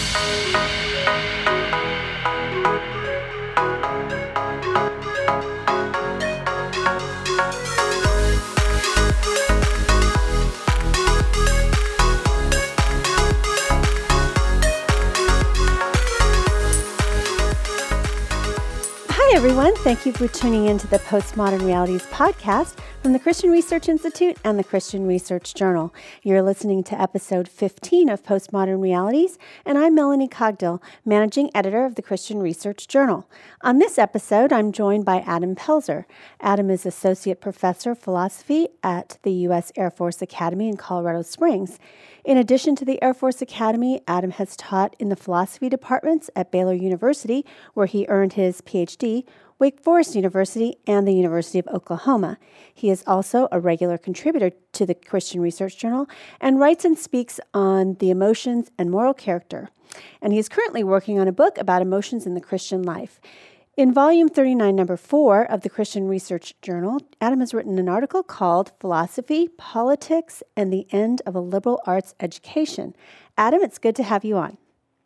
Hi, everyone. Thank you for tuning in to the Postmodern Realities podcast from the Christian Research Institute and the Christian Research Journal. You're listening to episode 15 of Postmodern Realities, and I'm Melanie Cogdill, managing editor of the Christian Research Journal. On this episode, I'm joined by Adam Pelzer. Adam is associate professor of philosophy at the U.S. Air Force Academy in Colorado Springs. In addition to the Air Force Academy, Adam has taught in the philosophy departments at Baylor University, where he earned his PhD, Wake Forest University, and the University of Oklahoma. He is also a regular contributor to the Christian Research Journal and writes and speaks on the emotions and moral character. And he is currently working on a book about emotions in the Christian life. In volume 39, number 4 of the Christian Research Journal, Adam has written an article called Philosophy, Politics, and the End of a Liberal Arts Education. Adam, it's good to have you on.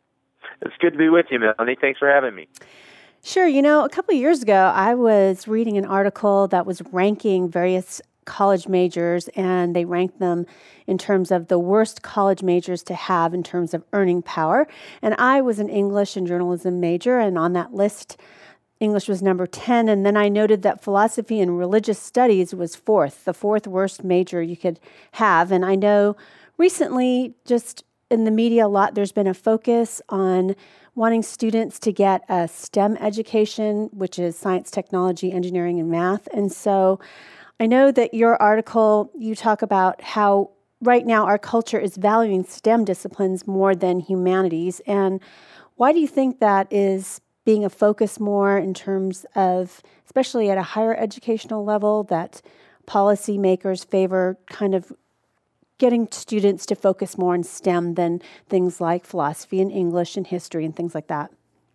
It's good to be with you, Melanie. Thanks for having me. Sure. You know, a couple of years ago, I was reading an article that was ranking various college majors, and they ranked them in terms of the worst college majors to have in terms of earning power. And I was an English and journalism major, and on that list, English was number 10, and then I noted that philosophy and religious studies was the fourth worst major you could have. And I know recently, just in the media a lot, there's been a focus on wanting students to get a STEM education, which is science, technology, engineering, and math. And so I know that your article, you talk about how right now our culture is valuing STEM disciplines more than humanities. And why do you think that is being a focus more in terms of, especially at a higher educational level, that policymakers favor kind of getting students to focus more on STEM than things like philosophy and English and history and things like that?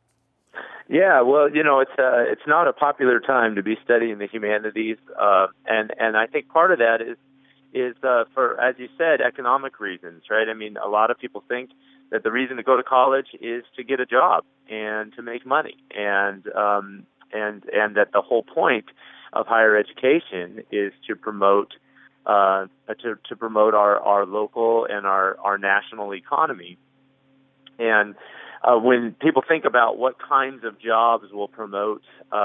Yeah, well, you know, it's not a popular time to be studying the humanities, and I think part of that is for, as you said, economic reasons, right? I mean, a lot of people think that the reason to go to college is to get a job and to make money, and that the whole point of higher education is to promote to promote our local and our national economy. And when people think about what kinds of jobs will promote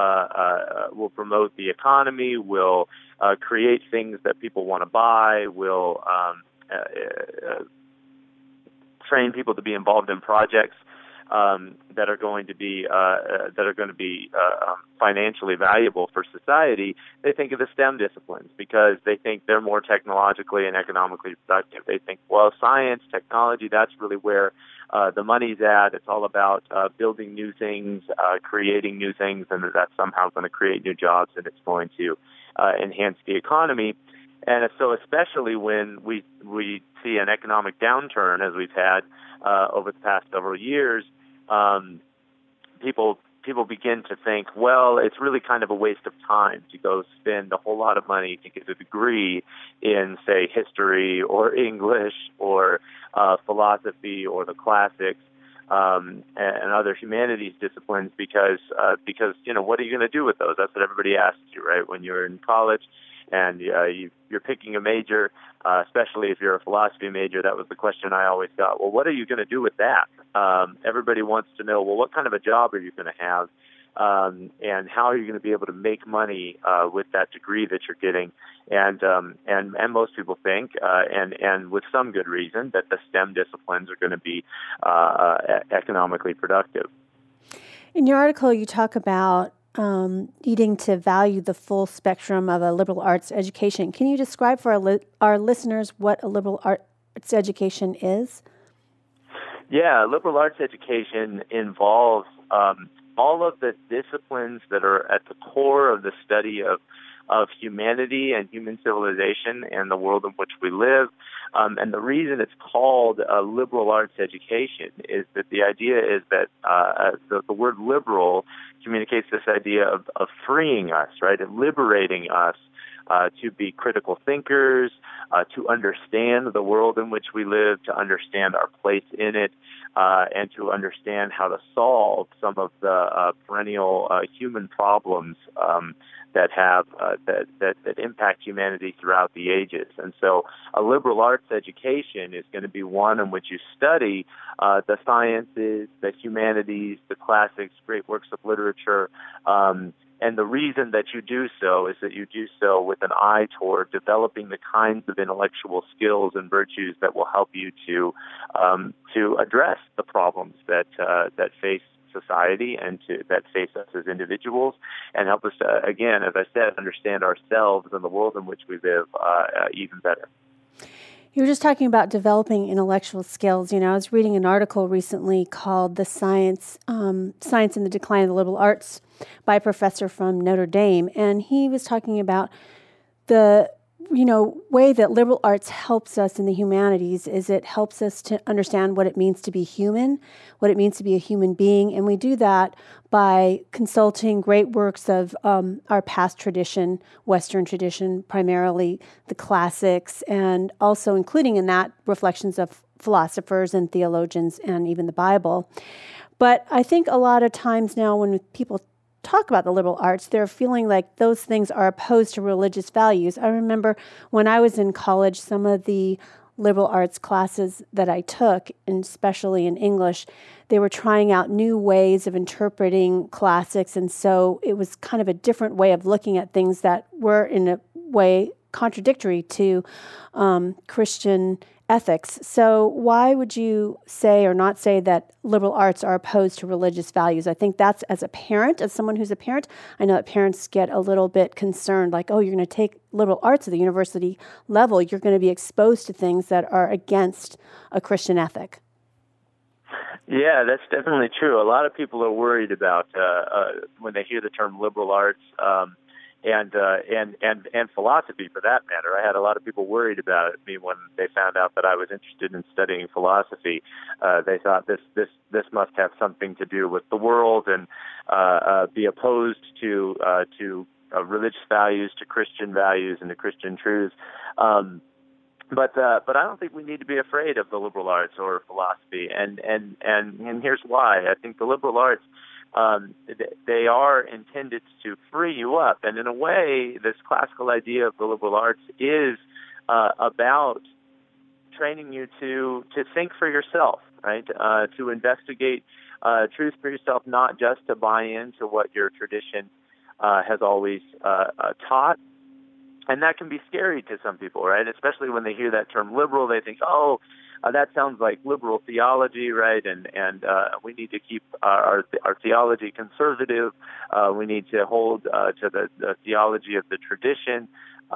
the economy, will create things that people want to buy, will train people to be involved in projects that are going to be financially valuable for society, they think of the STEM disciplines because they think they're more technologically and economically productive. They think, well, science, technology, that's really where the money's at. It's all about building new things, creating new things, and that's somehow going to create new jobs, and it's going to enhance the economy. And so especially when we see an economic downturn, as we've had over the past several years, people begin to think, well, it's really kind of a waste of time to go spend a whole lot of money to get a degree in, say, history or English or philosophy or the classics and other humanities disciplines because you know, what are you going to do with those? That's what everybody asks you, right, when you're in college. And you're picking a major, especially if you're a philosophy major. That was the question I always got. Well, what are you going to do with that? Everybody wants to know, well, what kind of a job are you going to have? And how are you going to be able to make money with that degree that you're getting? And most people think, and with some good reason, that the STEM disciplines are going to be economically productive. In your article, you talk about needing to value the full spectrum of a liberal arts education. Can you describe for our listeners what a liberal arts education is? Yeah, liberal arts education involves all of the disciplines that are at the core of the study of humanity and human civilization and the world in which we live. And the reason it's called a liberal arts education is that the idea is that the word liberal communicates this idea of freeing us, right, and liberating us to be critical thinkers, to understand the world in which we live, to understand our place in it, and to understand how to solve some of the perennial human problems that have that impact humanity throughout the ages. And so a liberal arts education is going to be one in which you study the sciences, the humanities, the classics, great works of literature. And the reason that you do so is that you do so with an eye toward developing the kinds of intellectual skills and virtues that will help you to address the problems that face society and that face us as individuals, and help us to, again, as I said, understand ourselves and the world in which we live even better. You were just talking about developing intellectual skills. I was reading an article recently called "The Science and the Decline of the Liberal Arts" by a professor from Notre Dame, and he was talking about the way that liberal arts helps us in the humanities is it helps us to understand what it means to be human, what it means to be a human being, and we do that by consulting great works of our past tradition, Western tradition, primarily the classics, and also including in that reflections of philosophers and theologians and even the Bible. But I think a lot of times now when people talk about the liberal arts, they're feeling like those things are opposed to religious values. I remember when I was in college, some of the liberal arts classes that I took, and especially in English, they were trying out new ways of interpreting classics, and so it was kind of a different way of looking at things that were in a way contradictory to Christian ethics. So why would you say or not say that liberal arts are opposed to religious values? I think that's, as a parent, as someone who's a parent, I know that parents get a little bit concerned, like, oh, you're going to take liberal arts at the university level, you're going to be exposed to things that are against a Christian ethic. Yeah, that's definitely true. A lot of people are worried about when they hear the term liberal arts, and philosophy, for that matter. I had a lot of people worried about me when they found out that I was interested in studying philosophy. They thought this must have something to do with the world and be opposed to religious values, to Christian values, and to Christian truths. But I don't think we need to be afraid of the liberal arts or philosophy, and here's why. I think the liberal arts, they are intended to free you up. And in a way, this classical idea of the liberal arts is about training you to think for yourself, right? To investigate truth for yourself, not just to buy into what your tradition has always taught. And that can be scary to some people, right? Especially when they hear that term liberal, they think, oh, that sounds like liberal theology, right? And we need to keep our theology conservative. We need to hold to the theology of the tradition.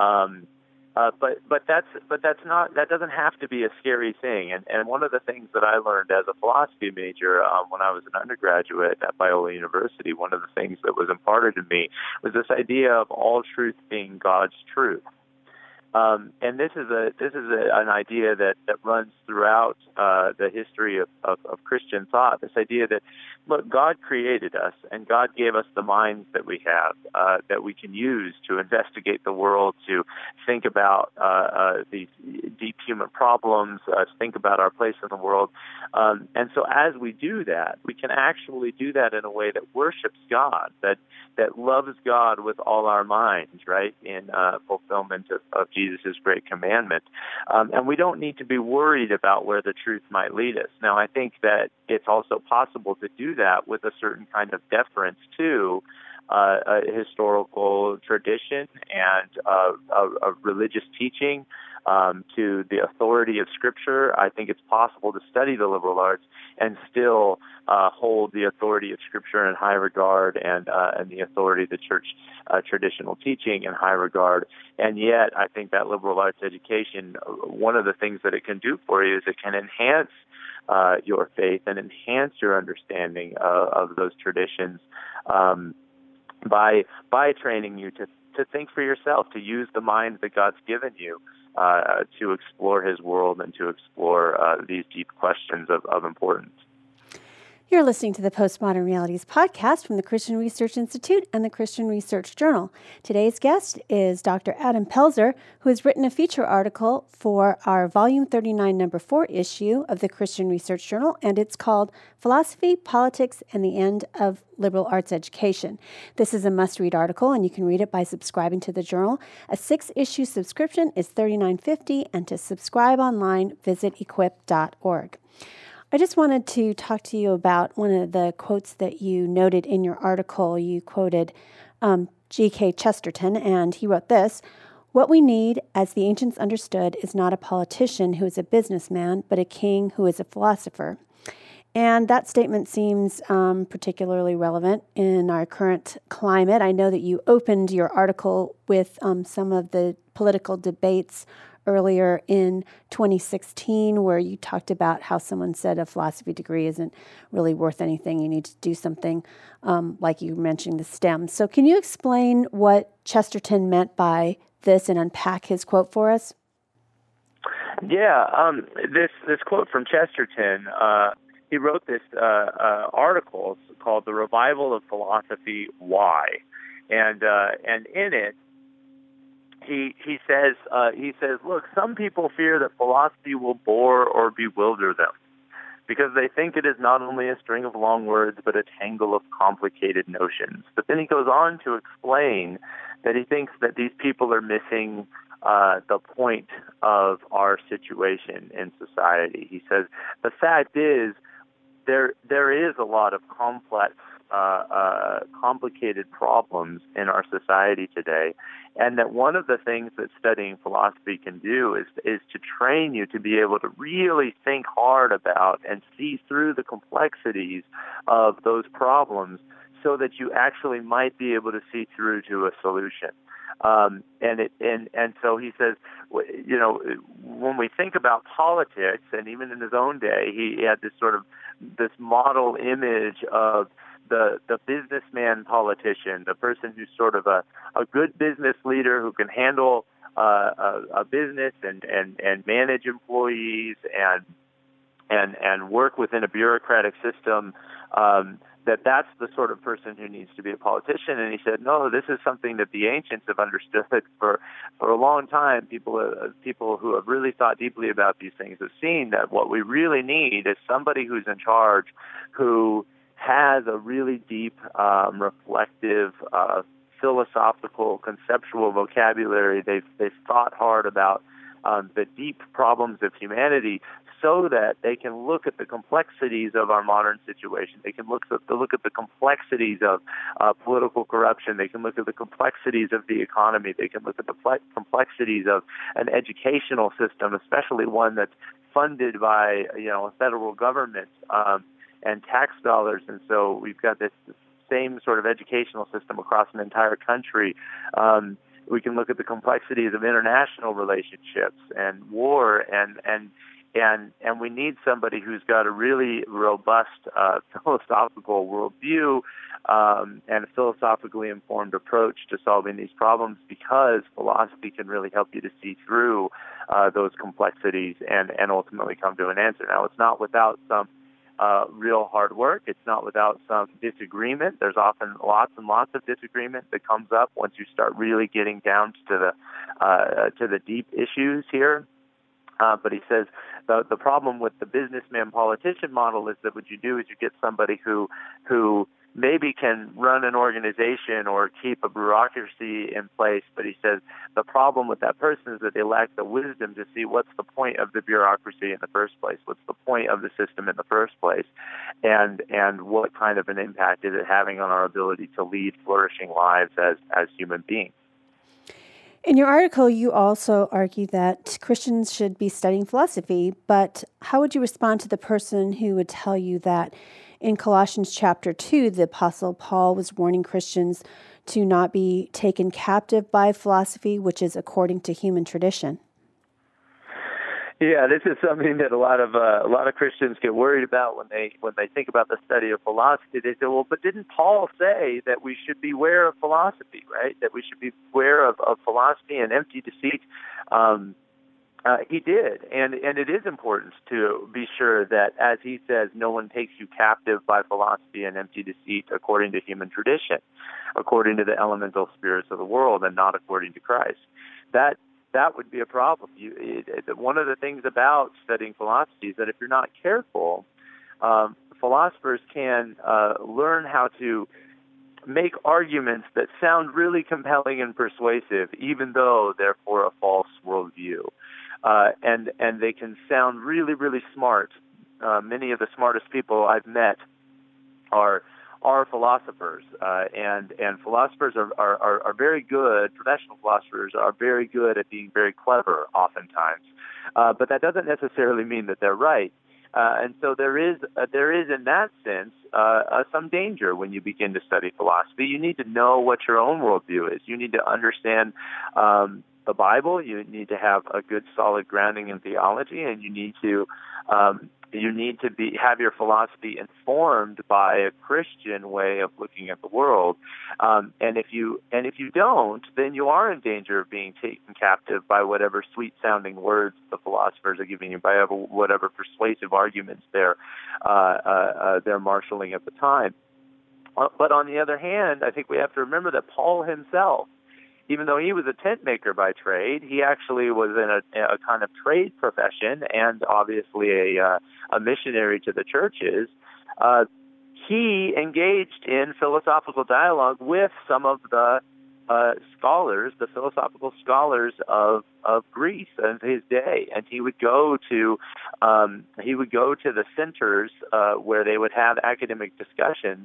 But that doesn't have to be a scary thing. And one of the things that I learned as a philosophy major when I was an undergraduate at Biola University, one of the things that was imparted to me was this idea of all truth being God's truth. And this is an idea that runs throughout the history of Christian thought. This idea that, look, God created us, and God gave us the minds that we have that we can use to investigate the world, to think about these deep human problems, to think about our place in the world. And so, as we do that, we can actually do that in a way that worships God, that loves God with all our minds, right, in fulfillment of Jesus' great commandment. And we don't need to be worried about where the truth might lead us. Now, I think that it's also possible to do that with a certain kind of deference to a historical tradition and a religious teaching, to the authority of Scripture. I think it's possible to study the liberal arts and still hold the authority of Scripture in high regard and the authority of the church traditional teaching in high regard. And yet, I think that liberal arts education, one of the things that it can do for you is it can enhance your faith and enhance your understanding of those traditions by training you to think for yourself, to use the mind that God's given you to explore His world and to explore these deep questions of importance. You're listening to the Postmodern Realities podcast from the Christian Research Institute and the Christian Research Journal. Today's guest is Dr. Adam Pelzer, who has written a feature article for our Volume 39, Number 4 issue of the Christian Research Journal, and it's called Philosophy, Politics, and the End of Liberal Arts Education. This is a must-read article, and you can read it by subscribing to the journal. A 6-issue subscription is $39.50, and to subscribe online, visit equip.org. I just wanted to talk to you about one of the quotes that you noted in your article. You quoted G.K. Chesterton, and he wrote this: "What we need, as the ancients understood, is not a politician who is a businessman, but a king who is a philosopher." And that statement seems particularly relevant in our current climate. I know that you opened your article with some of the political debates earlier in 2016, where you talked about how someone said a philosophy degree isn't really worth anything. You need to do something like you mentioned, the STEM. So can you explain what Chesterton meant by this and unpack his quote for us? Yeah, this quote from Chesterton, he wrote this article called "The Revival of Philosophy: Why?" and in it, he says, look, some people fear that philosophy will bore or bewilder them because they think it is not only a string of long words but a tangle of complicated notions. But then he goes on to explain that he thinks that these people are missing the point of our situation in society. He says the fact is there is a lot of complex, complicated problems in our society today, and that one of the things that studying philosophy can do is to train you to be able to really think hard about and see through the complexities of those problems so that you actually might be able to see through to a solution. And so he says, you know, when we think about politics, and even in his own day, he had this model image of the businessman politician, the person who's sort of a good business leader who can handle a business and manage employees and work within a bureaucratic system. That's the sort of person who needs to be a politician. And he said, no, this is something that the ancients have understood for a long time. People who have really thought deeply about these things have seen that what we really need is somebody who's in charge who has a really deep, reflective, philosophical, conceptual vocabulary. They've thought hard about the deep problems of humanity, so that they can look at the complexities of our modern situation. They can look at the complexities of political corruption. They can look at the complexities of the economy. They can look at the complexities of an educational system, especially one that's funded by a federal government and tax dollars. And so we've got this same sort of educational system across an entire country. We can look at the complexities of international relationships and war, and we need somebody who's got a really robust philosophical worldview and a philosophically informed approach to solving these problems, because philosophy can really help you to see through those complexities and ultimately come to an answer. Now, it's not without some real hard work. It's not without some disagreement. There's often lots and lots of disagreement that comes up once you start really getting down to the deep issues here. But he says the problem with the businessman politician model is that what you do is you get somebody who maybe can run an organization or keep a bureaucracy in place, but he says the problem with that person is that they lack the wisdom to see what's the point of the bureaucracy in the first place, what's the point of the system in the first place, and what kind of an impact is it having on our ability to lead flourishing lives as human beings. In your article, you also argue that Christians should be studying philosophy, but how would you respond to the person who would tell you that in Colossians chapter 2, the Apostle Paul was warning Christians to not be taken captive by philosophy, which is according to human tradition? Yeah, this is something that a lot of Christians get worried about when they think about the study of philosophy. They say, well, but didn't Paul say that we should beware of philosophy, right? That we should beware of philosophy and empty deceit. He did, and it is important to be sure that, as he says, no one takes you captive by philosophy and empty deceit according to human tradition, according to the elemental spirits of the world, and not according to Christ. That would be a problem. One of the things about studying philosophy is that if you're not careful, philosophers can learn how to make arguments that sound really compelling and persuasive, even though they're for a false worldview. And they can sound really, really smart. Many of the smartest people I've met are philosophers, and philosophers are very good. Professional philosophers are very good at being very clever, oftentimes, but that doesn't necessarily mean that they're right. And so there is in that sense some danger when you begin to study philosophy. You need to know what your own worldview is. You need to understand the Bible. You need to have a good, solid grounding in theology, and you need to have your philosophy informed by a Christian way of looking at the world. And if you don't, then you are in danger of being taken captive by whatever sweet-sounding words the philosophers are giving you, by whatever persuasive arguments they're marshaling at the time. But on the other hand, I think we have to remember that Paul himself, even though he was a tent maker by trade, he actually was in a kind of trade profession and obviously a missionary to the churches. He engaged in philosophical dialogue with some of the scholars, the philosophical scholars of Greece of his day, and he would go to the centers where they would have academic discussions.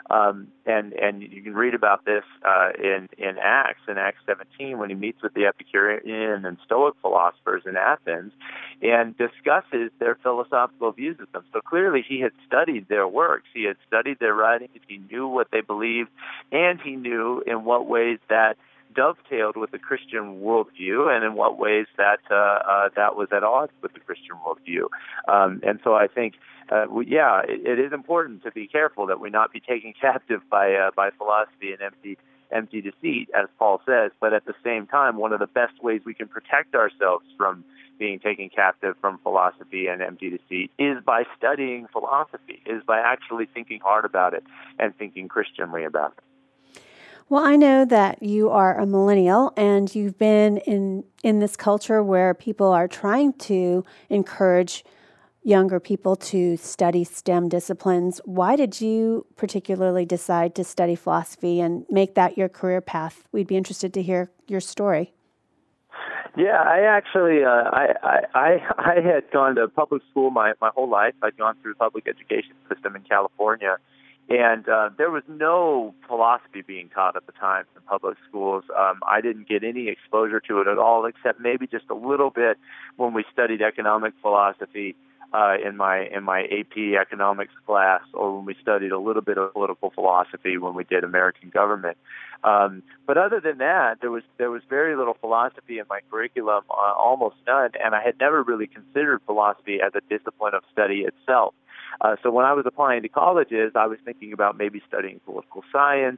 And you can read about this in Acts 17, when he meets with the Epicurean and Stoic philosophers in Athens and discusses their philosophical views of them. So clearly he had studied their works, he had studied their writings, he knew what they believed, and he knew in what ways that dovetailed with the Christian worldview, and in what ways that was at odds with the Christian worldview. And so I think, it is important to be careful that we not be taken captive by philosophy and empty deceit, as Paul says. But at the same time, one of the best ways we can protect ourselves from being taken captive from philosophy and empty deceit is by studying philosophy, is by actually thinking hard about it and thinking Christianly about it. Well, I know that you are a millennial and you've been in this culture where people are trying to encourage younger people to study STEM disciplines. Why did you particularly decide to study philosophy and make that your career path? We'd be interested to hear your story. Yeah, I actually I had gone to public school my whole life. I'd gone through the public education system in California. And there was no philosophy being taught at the time in public schools. I didn't get any exposure to it at all, except maybe just a little bit when we studied economic philosophy in my AP economics class, or when we studied a little bit of political philosophy when we did American government. But other than that, there was very little philosophy in my curriculum, almost none, and I had never really considered philosophy as a discipline of study itself. So when I was applying to colleges, I was thinking about maybe studying political science.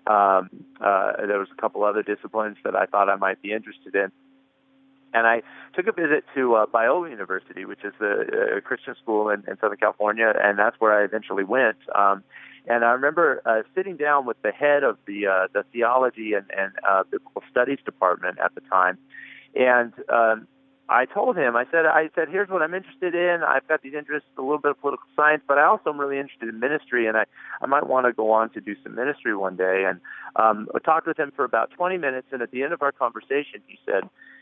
There was a couple other disciplines that I thought I might be interested in. And I took a visit to Biola University, which is a Christian school in Southern California, and that's where I eventually went. And I remember sitting down with the head of the theology and biblical studies department at the time, and I told him, I said, here's what I'm interested in. I've got these interests, a little bit of political science, but I also am really interested in ministry, and I might want to go on to do some ministry one day. And I talked with him for about 20 minutes, and at the end of our conversation, he said,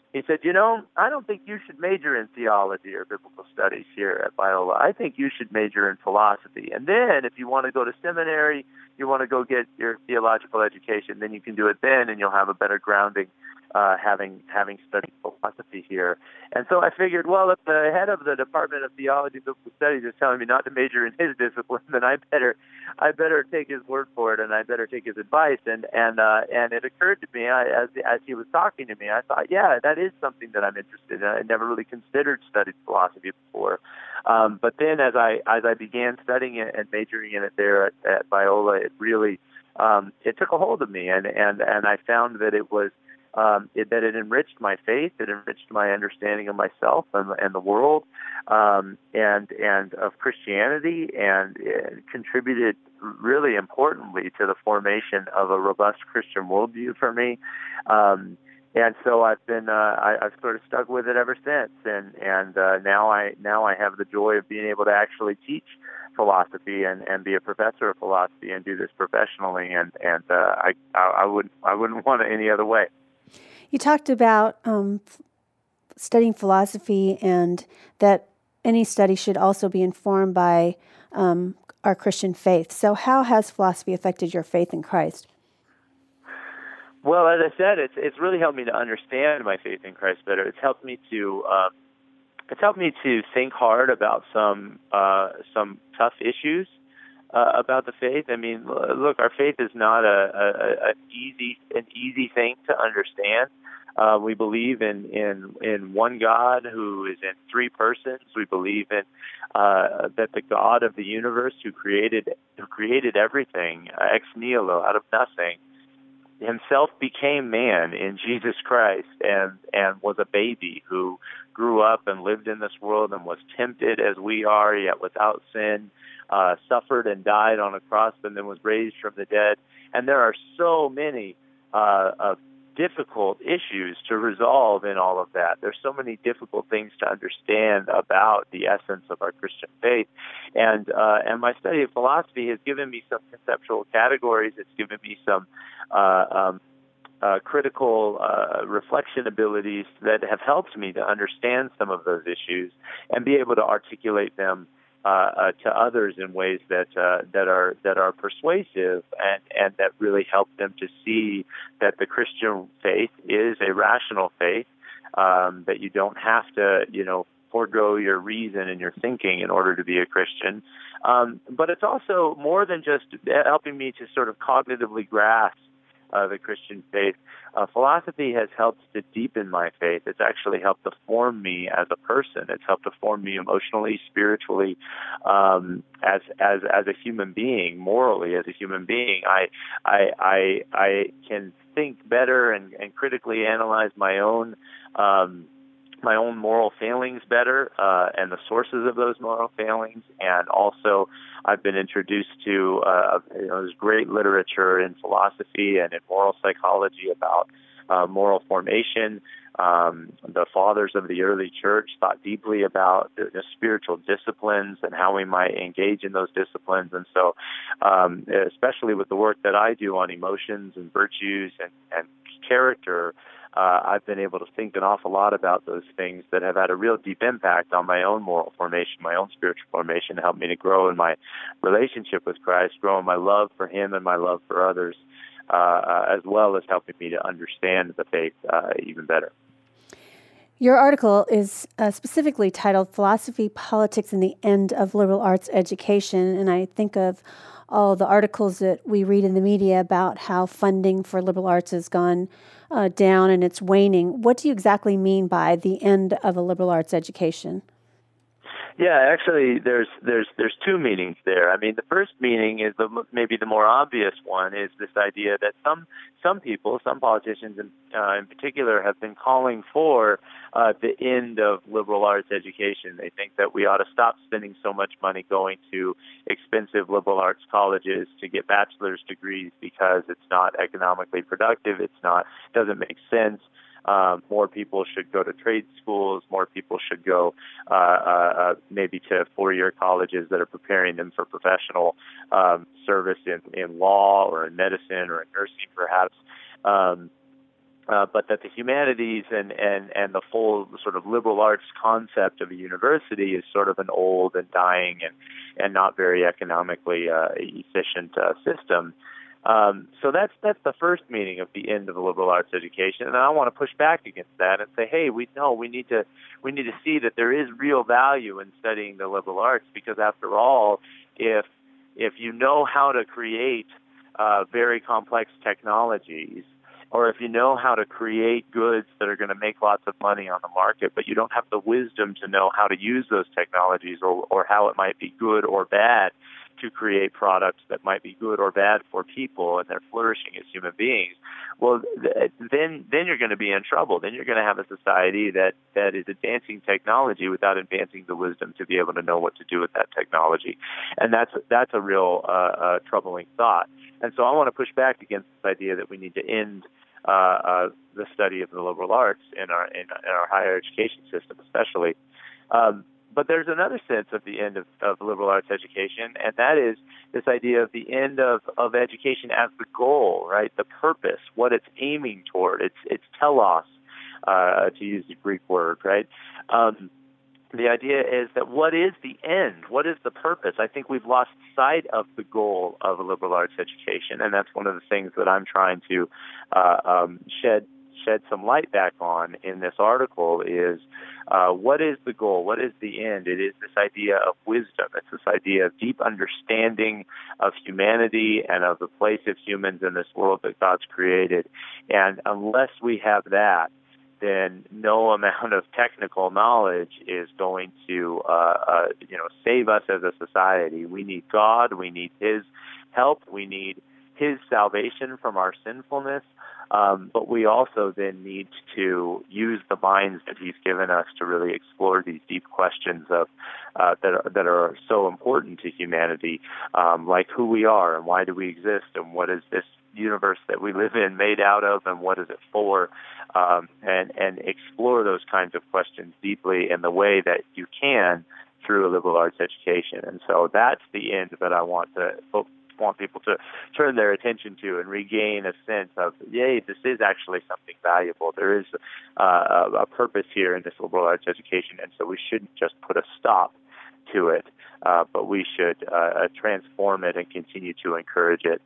I don't think you should major in theology or biblical studies here at Biola. I think you should major in philosophy. And then if you want to go to seminary, you want to go get your theological education, then you can do it then, and you'll have a better grounding having studied philosophy here. And so I figured, well, if the head of the Department of Theology and Biblical Studies is telling me not to major in his discipline, then I better take his word for it, and I better take his advice. And it occurred to me as he was talking to me, I thought, yeah, that is something that I'm interested in. I never really considered studying philosophy before. But then as I began studying it and majoring in it there at Biola, it really it took a hold of me, and I found that it was that it enriched my faith, it enriched my understanding of myself and the world, and of Christianity, and it contributed really importantly to the formation of a robust Christian worldview for me. And so I've sort of stuck with it ever since, and now I have the joy of being able to actually teach philosophy and be a professor of philosophy and do this professionally, and I wouldn't want it any other way. You talked about studying philosophy and that any study should also be informed by our Christian faith. So how has philosophy affected your faith in Christ? Well, as I said, it's really helped me to understand my faith in Christ better. It's helped me to think hard about some tough issues about the faith. I mean, look, our faith is not an easy thing to understand. We believe in one God who is in three persons. We believe in that the God of the universe who created everything ex nihilo, out of nothing, himself became man in Jesus Christ and was a baby who grew up and lived in this world and was tempted as we are, yet without sin, suffered and died on a cross and then was raised from the dead. And there are so many difficult issues to resolve in all of that. There's so many difficult things to understand about the essence of our Christian faith. And my study of philosophy has given me some conceptual categories. It's given me some critical reflection abilities that have helped me to understand some of those issues and be able to articulate them to others in ways that are persuasive and that really help them to see that the Christian faith is a rational faith, that you don't have to, forego your reason and your thinking in order to be a Christian. But it's also more than just helping me to sort of cognitively grasp the Christian faith. Philosophy has helped to deepen my faith. It's actually helped to form me as a person. It's helped to form me emotionally, spiritually, as a human being, morally as a human being. I can think better and critically analyze my own moral failings better, and the sources of those moral failings. And also, I've been introduced to there's great literature in philosophy and in moral psychology about moral formation. The fathers of the early church thought deeply about the spiritual disciplines and how we might engage in those disciplines. And so, especially with the work that I do on emotions and virtues and character, I've been able to think an awful lot about those things that have had a real deep impact on my own moral formation, my own spiritual formation, helped me to grow in my relationship with Christ, grow in my love for Him and my love for others, as well as helping me to understand the faith even better. Your article is specifically titled Philosophy, Politics, and the End of Liberal Arts Education, and I think of all the articles that we read in the media about how funding for liberal arts has gone down and it's waning. What do you exactly mean by the end of a liberal arts education? Yeah, actually, there's two meanings there. I mean, the first meaning is maybe the more obvious one is this idea that some people, some politicians in particular, have been calling for the end of liberal arts education. They think that we ought to stop spending so much money going to expensive liberal arts colleges to get bachelor's degrees because it's not economically productive. Doesn't make sense. More people should go to trade schools. More people should go maybe to four-year colleges that are preparing them for professional service in law or in medicine or in nursing, perhaps. But that the humanities and the full sort of liberal arts concept of a university is sort of an old and dying and not very economically efficient system. So that's the first meaning of the end of the liberal arts education, and I want to push back against that and say, hey, we need to see that there is real value in studying the liberal arts, because after all, if you know how to create very complex technologies, or if you know how to create goods that are going to make lots of money on the market, but you don't have the wisdom to know how to use those technologies or how it might be good or bad, to create products that might be good or bad for people, and they're flourishing as human beings, well, then you're going to be in trouble. Then you're going to have a society that is advancing technology without advancing the wisdom to be able to know what to do with that technology, and that's a real troubling thought. And so I want to push back against this idea that we need to end the study of the liberal arts in our higher education system, especially. But there's another sense of the end of liberal arts education, and that is this idea of the end of education as the goal, right? The purpose, what it's aiming toward. It's telos, to use the Greek word, right? The idea is that what is the end? What is the purpose? I think we've lost sight of the goal of a liberal arts education, and that's one of the things that I'm trying to shed some light back on in this article is what is the goal? What is the end? It is this idea of wisdom. It's this idea of deep understanding of humanity and of the place of humans in this world that God's created. And unless we have that, then no amount of technical knowledge is going to save us as a society. We need God. We need His help. We need His salvation from our sinfulness. But we also then need to use the minds that He's given us to really explore these deep questions of that are so important to humanity, like who we are and why do we exist and what is this universe that we live in made out of and what is it for, and explore those kinds of questions deeply in the way that you can through a liberal arts education. And so that's the end that I want people to turn their attention to and regain a sense of, yay, this is actually something valuable. There is a purpose here in this liberal arts education, and so we shouldn't just put a stop to it, but we should transform it and continue to encourage it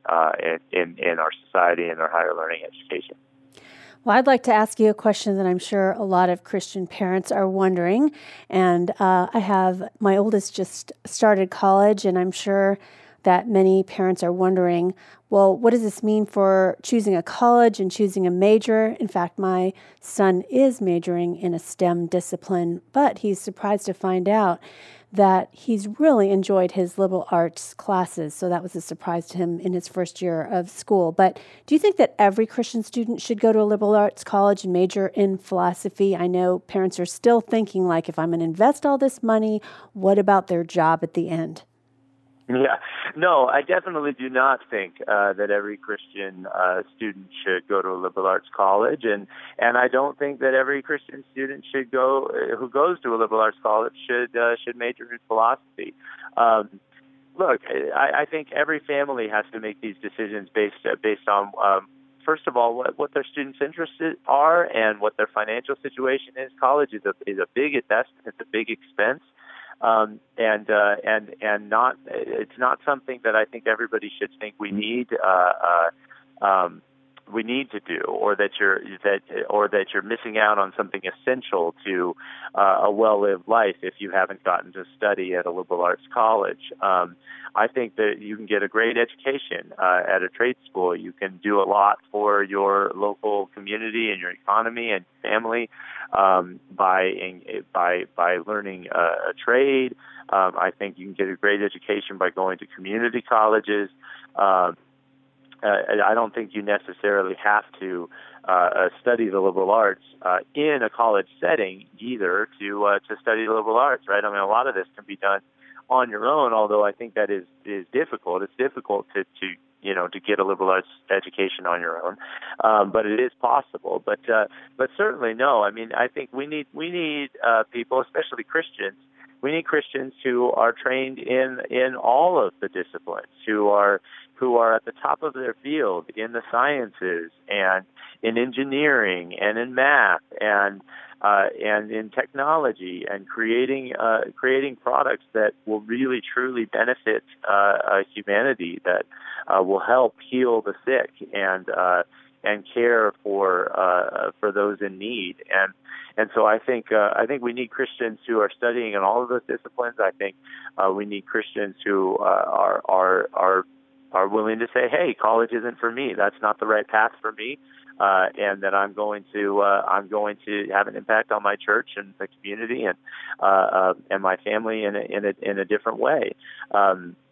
in our society and our higher learning education. Well, I'd like to ask you a question that I'm sure a lot of Christian parents are wondering, and I have my oldest just started college, and I'm sure that many parents are wondering, well, what does this mean for choosing a college and choosing a major? In fact, my son is majoring in a STEM discipline, but he's surprised to find out that he's really enjoyed his liberal arts classes. So that was a surprise to him in his first year of school. But do you think that every Christian student should go to a liberal arts college and major in philosophy? I know parents are still thinking, like, if I'm going to invest all this money, what about their job at the end? Yeah, no, I definitely do not think that every Christian student should go to a liberal arts college, and I don't think that every Christian student who goes to a liberal arts college should major in philosophy. Look, I think every family has to make these decisions based on first of all what their students' interests are and what their financial situation is. College is a big investment; it's a big expense. And not, it's not something that I think everybody should think we need to do, or that you're missing out on something essential to a well-lived life if you haven't gotten to study at a liberal arts college. I think that you can get a great education at a trade school. You can do a lot for your local community and your economy and family by learning a trade. I think you can get a great education by going to community colleges. I don't think you necessarily have to study the liberal arts in a college setting either to study the liberal arts, right? I mean, a lot of this can be done on your own, although I think that is difficult. It's difficult to get a liberal arts education on your own, but it is possible. But certainly no. I mean, I think we need people, especially Christians. We need Christians who are trained in all of the disciplines, who are at the top of their field in the sciences and in engineering and in math and in technology, and creating products that will really truly benefit humanity, that will help heal the sick and care for those in need. And so I think we need Christians who are studying in all of those disciplines. I think we need Christians who are willing to say, hey, college isn't for me. That's not the right path for me. And that I'm going to have an impact on my church and the community and my family in a different way.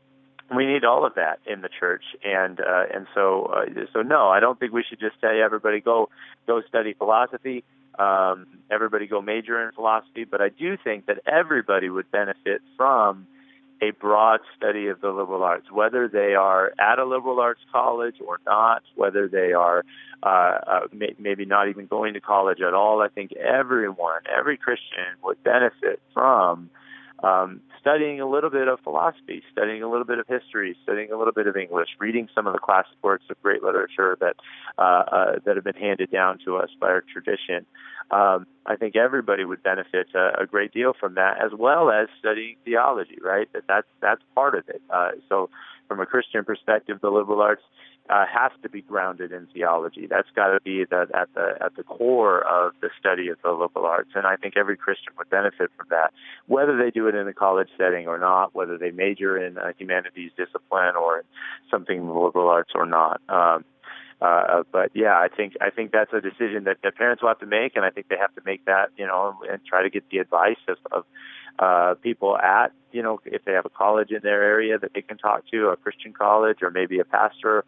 We need all of that in the church, and so no, I don't think we should just say everybody go study philosophy, everybody go major in philosophy. But I do think that everybody would benefit from a broad study of the liberal arts, whether they are at a liberal arts college or not, whether they are maybe not even going to college at all. I think every Christian would benefit from studying a little bit of philosophy, studying a little bit of history, studying a little bit of English, reading some of the classic works of great literature that have been handed down to us by our tradition. I think everybody would benefit a great deal from that, as well as studying theology, right? That's part of it. So from a Christian perspective, the liberal arts has to be grounded in theology. That's got to be at the core of the study of the liberal arts, and I think every Christian would benefit from that, whether they do it in a college setting or not, whether they major in a humanities discipline or something in the liberal arts or not. But yeah, I think that's a decision that the parents will have to make, and I think they have to make that, and try to get the advice of people at, if they have a college in their area that they can talk to, a Christian college, or maybe a pastor,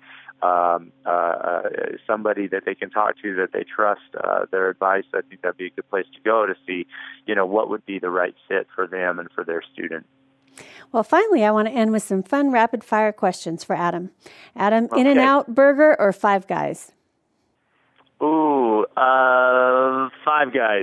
somebody that they can talk to that they trust their advice. I think that'd be a good place to go to see, what would be the right fit for them and for their student. Well, finally, I want to end with some fun rapid-fire questions for Adam. Adam, Okay. In-N-Out Burger or Five Guys? Ooh, Five Guys.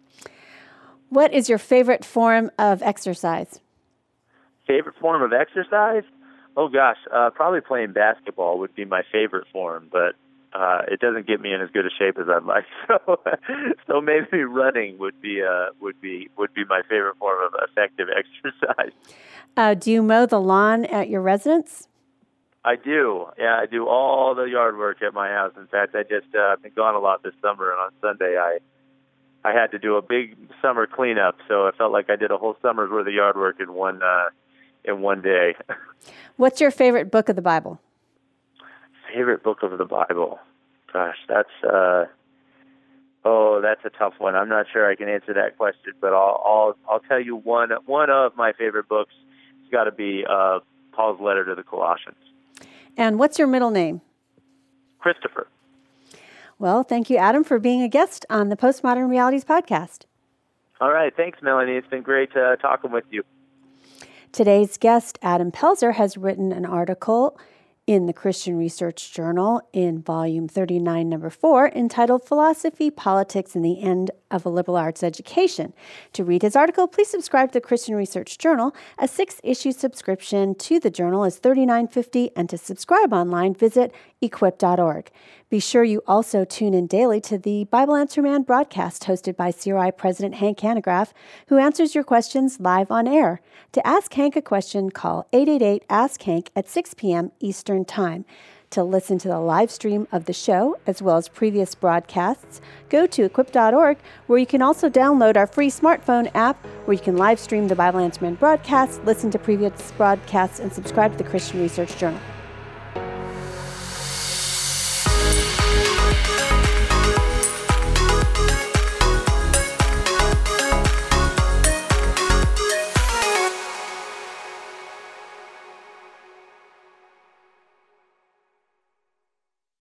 What is your favorite form of exercise? Favorite form of exercise? Oh, gosh, probably playing basketball would be my favorite form, but it doesn't get me in as good a shape as I'd like. So maybe running would be my favorite form of effective exercise. Do you mow the lawn at your residence? I do. Yeah, I do all the yard work at my house. In fact, I just been gone a lot this summer, and on Sunday I had to do a big summer cleanup. So I felt like I did a whole summer's worth of yard work in one day. What's your favorite book of the Bible? Favorite book of the Bible? Gosh, that's a tough one. I'm not sure I can answer that question, but I'll tell you one of my favorite books. It's got to be Paul's letter to the Colossians. And what's your middle name? Christopher. Well, thank you, Adam, for being a guest on the Postmodern Realities podcast. All right. Thanks, Melanie. It's been great talking with you. Today's guest, Adam Pelzer, has written an article in the Christian Research Journal in volume 39, number 4, entitled Philosophy, Politics, and the End of a Liberal Arts Education. To read his article, please subscribe to the Christian Research Journal. A 6-issue subscription to the journal is $39.50, and to subscribe online, visit equip.org. Be sure you also tune in daily to the Bible Answer Man broadcast hosted by CRI President Hank Hanegraaff, who answers your questions live on air. To ask Hank a question, call 888-ASK-HANK at 6 p.m. Eastern Time. To listen to the live stream of the show, as well as previous broadcasts, go to equip.org, where you can also download our free smartphone app, where you can live stream the Bible Answer Man broadcast, listen to previous broadcasts, and subscribe to the Christian Research Journal.